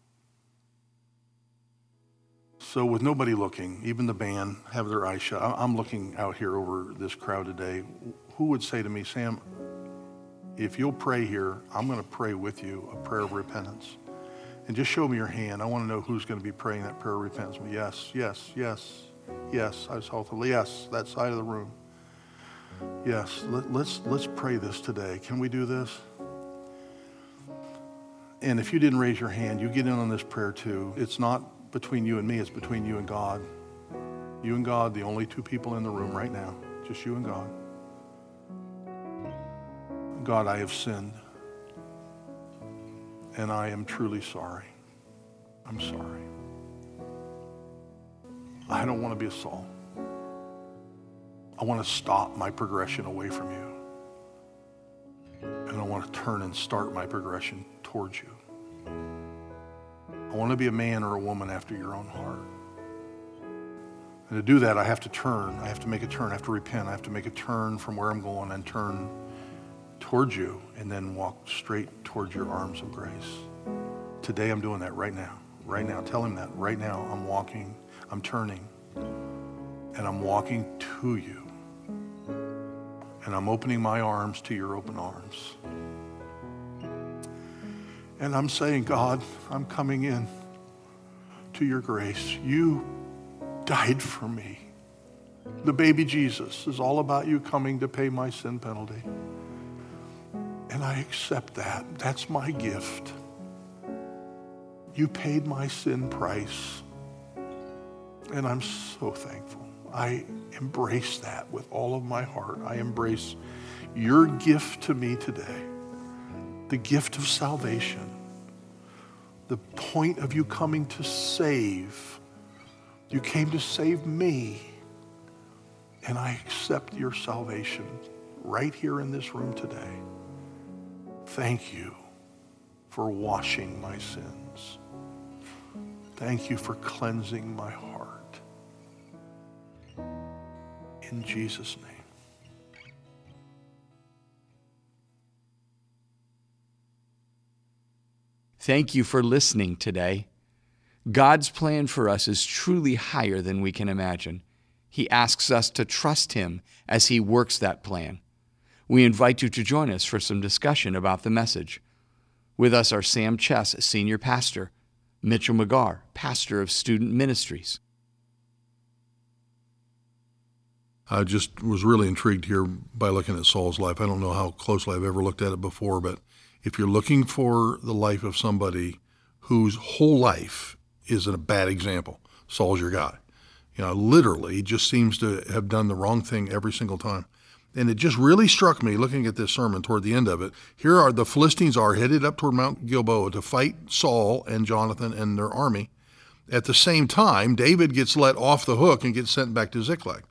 So with nobody looking, even the band have their eyes shut. I'm looking out here over this crowd today. Who would say to me, Sam, if you'll pray here, I'm going to pray with you a prayer of repentance. And just show me your hand. I want to know who's going to be praying that prayer of repentance. Yes, yes, yes, yes. I saw the yes, that side of the room. Yes, let's pray this today. Can we do this? And if you didn't raise your hand, you get in on this prayer too. It's not between you and me, it's between you and God. You and God, the only two people in the room right now. Just you and God. God, I have sinned, and I am truly sorry. I'm sorry. I don't want to be a Saul. I want to stop my progression away from you. And I want to turn and start my progression towards you. I want to be a man or a woman after your own heart. And to do that, I have to turn. I have to make a turn. I have to repent. I have to make a turn from where I'm going and turn towards you and then walk straight towards your arms of grace. Today I'm doing that right now. Right now. Tell him that. Right now I'm walking, I'm turning, and I'm walking to you. And I'm opening my arms to your open arms. And I'm saying, God, I'm coming in to your grace. You died for me. The baby Jesus is all about you coming to pay my sin penalty. And I accept that. That's my gift. You paid my sin price. And I'm so thankful. I embrace that with all of my heart. I embrace your gift to me today. The gift of salvation. The point of you coming to save. You came to save me. And I accept your salvation right here in this room today. Thank you for washing my sins. Thank you for cleansing my heart. In Jesus' name. Thank you for listening today. God's plan for us is truly higher than we can imagine. He asks us to trust him as he works that plan. We invite you to join us for some discussion about the message. With us are Sam Chess, Senior Pastor, Mitchell McGarr, Pastor of Student Ministries. I just was really intrigued here by looking at Saul's life. I don't know how closely I've ever looked at it before, but if you're looking for the life of somebody whose whole life is a bad example, Saul's your guy. You know, literally, he just seems to have done the wrong thing every single time. And it just really struck me looking at this sermon toward the end of it. Here are the Philistines are headed up toward Mount Gilboa to fight Saul and Jonathan and their army. At the same time, David gets let off the hook and gets sent back to Ziklag,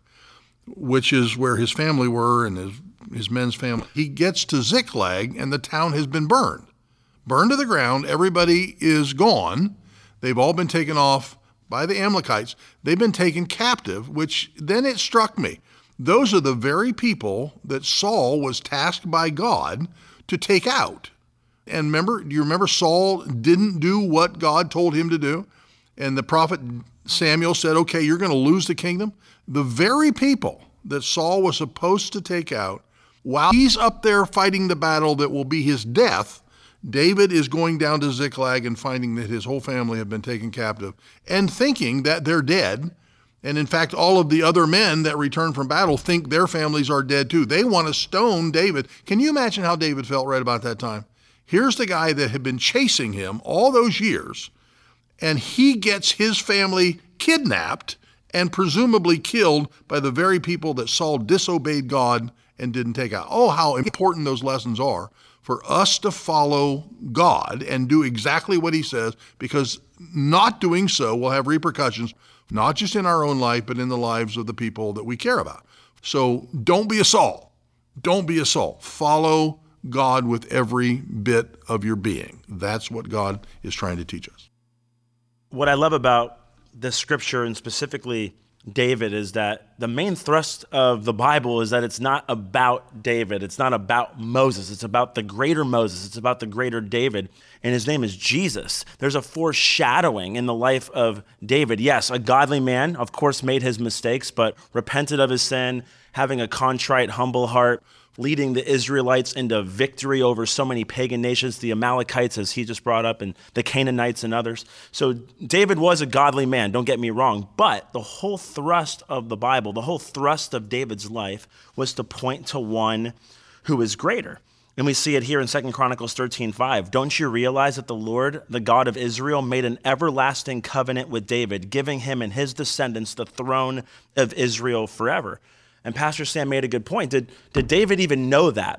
which is where his family were and his men's family. He gets to Ziklag and the town has been burned to the ground. Everybody is gone. They've all been taken off by the Amalekites. They've been taken captive, which then it struck me. Those are the very people that Saul was tasked by God to take out. And do you remember Saul didn't do what God told him to do? And the prophet Samuel said, okay, you're going to lose the kingdom. The very people that Saul was supposed to take out, while he's up there fighting the battle that will be his death, David is going down to Ziklag and finding that his whole family have been taken captive and thinking that they're dead. And in fact, all of the other men that return from battle think their families are dead too. They want to stone David. Can you imagine how David felt right about that time? Here's the guy that had been chasing him all those years, and he gets his family kidnapped and presumably killed by the very people that Saul disobeyed God and didn't take out. Oh, how important those lessons are for us to follow God and do exactly what he says, because not doing so will have repercussions, not just in our own life, but in the lives of the people that we care about. So don't be a Saul. Don't be a Saul. Follow God with every bit of your being. That's what God is trying to teach us. What I love about this scripture, and specifically David, is that the main thrust of the Bible is that it's not about David. It's not about Moses. It's about the greater Moses. It's about the greater David, and his name is Jesus. There's a foreshadowing in the life of David. Yes, a godly man, of course, made his mistakes, but repented of his sin, having a contrite, humble heart, leading the Israelites into victory over so many pagan nations, the Amalekites, as he just brought up, and the Canaanites and others. So David was a godly man, don't get me wrong, but the whole thrust of the Bible, the whole thrust of David's life was to point to one who is greater. And we see it here in 2 Chronicles 13:5. Don't you realize that the Lord, the God of Israel, made an everlasting covenant with David, giving him and his descendants the throne of Israel forever? And Pastor Sam made a good point. Did David even know that?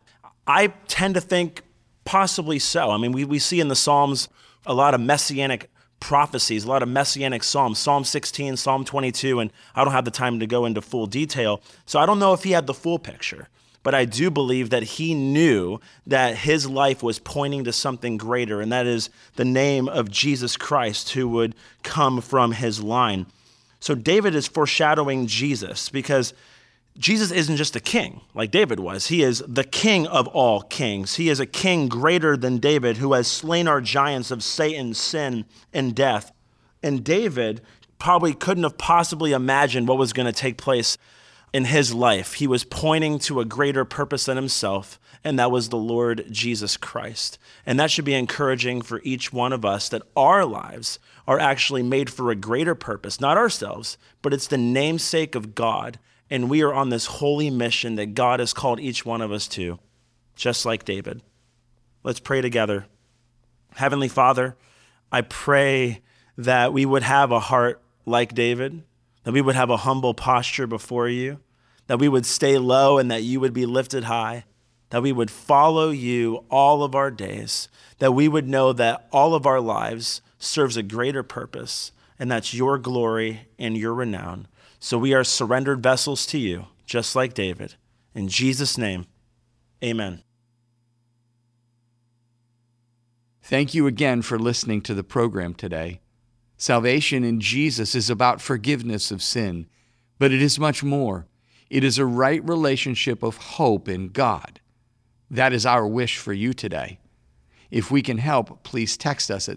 I tend to think possibly so. I mean, we see in the Psalms a lot of messianic prophecies, a lot of messianic psalms, Psalm 16, Psalm 22, and I don't have the time to go into full detail. So I don't know if he had the full picture, but I do believe that he knew that his life was pointing to something greater, and that is the name of Jesus Christ who would come from his line. So David is foreshadowing Jesus because Jesus isn't just a king like David was. He is the king of all kings. He is a king greater than David who has slain our giants of Satan, sin, and death. And David probably couldn't have possibly imagined what was going to take place in his life. He was pointing to a greater purpose than himself, and that was the Lord Jesus Christ. And that should be encouraging for each one of us, that our lives are actually made for a greater purpose, not ourselves, but it's the namesake of God. And we are on this holy mission that God has called each one of us to, just like David. Let's pray together. Heavenly Father, I pray that we would have a heart like David, that we would have a humble posture before you, that we would stay low and that you would be lifted high, that we would follow you all of our days, that we would know that all of our lives serves a greater purpose, and that's your glory and your renown. So we are surrendered vessels to you, just like David. In Jesus' name, amen. Thank you again for listening to the program today. Salvation in Jesus is about forgiveness of sin, but it is much more. It is a right relationship of hope in God. That is our wish for you today. If we can help, please text us at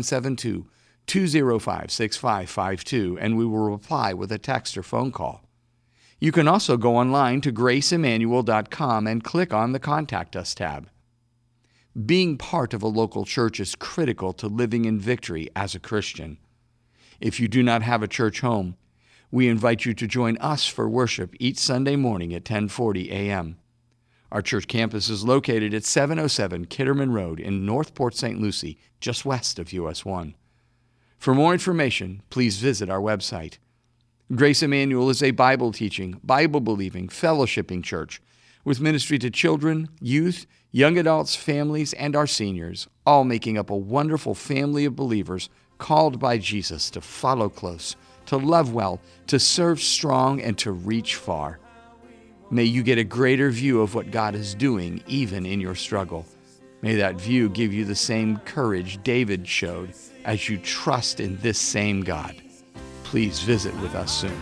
772-205-6552, and we will reply with a text or phone call. You can also go online to graceemmanuel.com and click on the Contact Us tab. Being part of a local church is critical to living in victory as a Christian. If you do not have a church home, we invite you to join us for worship each Sunday morning at 10:40 a.m. Our church campus is located at 707 Kitterman Road in North Port St. Lucie, just west of US 1. For more information, please visit our website. Grace Emmanuel is a Bible-teaching, Bible-believing, fellowshipping church with ministry to children, youth, young adults, families, and our seniors, all making up a wonderful family of believers called by Jesus to follow close, to love well, to serve strong, and to reach far. May you get a greater view of what God is doing even in your struggle. May that view give you the same courage David showed as you trust in this same God. Please visit with us soon.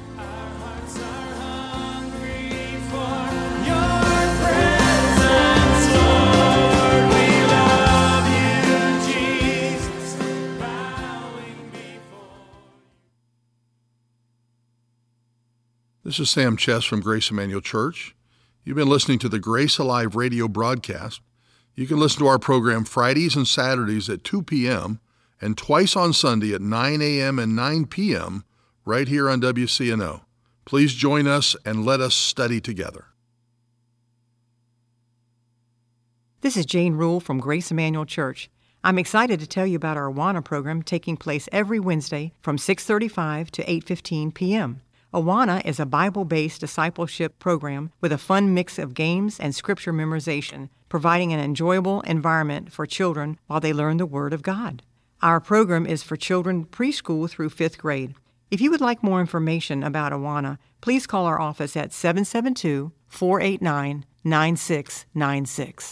This is Sam Chess from Grace Emmanuel Church. You've been listening to the Grace Alive radio broadcast. You can listen to our program Fridays and Saturdays at 2 p.m. and twice on Sunday at 9 a.m. and 9 p.m. right here on WCNO. Please join us and let us study together. This is Jane Rule from Grace Emmanuel Church. I'm excited to tell you about our Awana program taking place every Wednesday from 6:35 to 8:15 p.m. Awana is a Bible-based discipleship program with a fun mix of games and scripture memorization, providing an enjoyable environment for children while they learn the Word of God. Our program is for children preschool through 5th grade. If you would like more information about Awana, please call our office at 772-489-9696.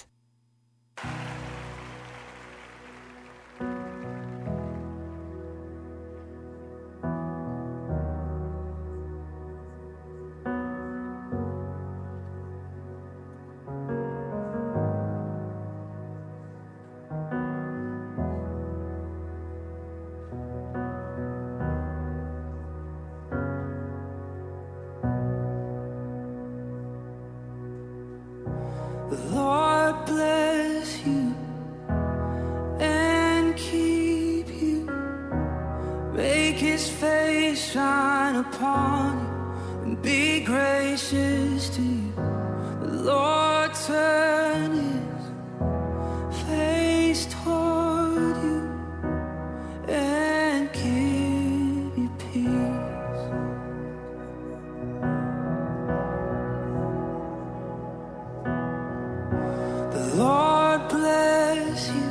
The Lord bless you and keep you. Make his face shine upon you and be gracious to you. The Lord turn his face toward you and give you peace. bless you.